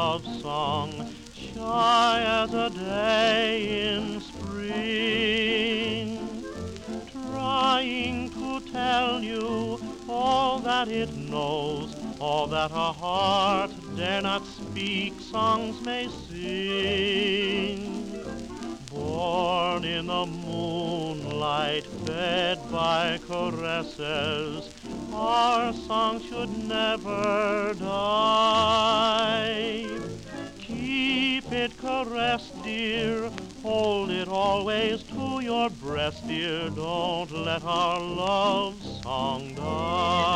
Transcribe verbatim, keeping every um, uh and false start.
love song, shy as a day in spring, trying to tell you all that it knows, all that a heart dare not speak, songs may sing. Born in the moonlight, fed by caresses, our song should never die. Keep it caressed, dear, hold it always to your breast, dear, don't let our love song die.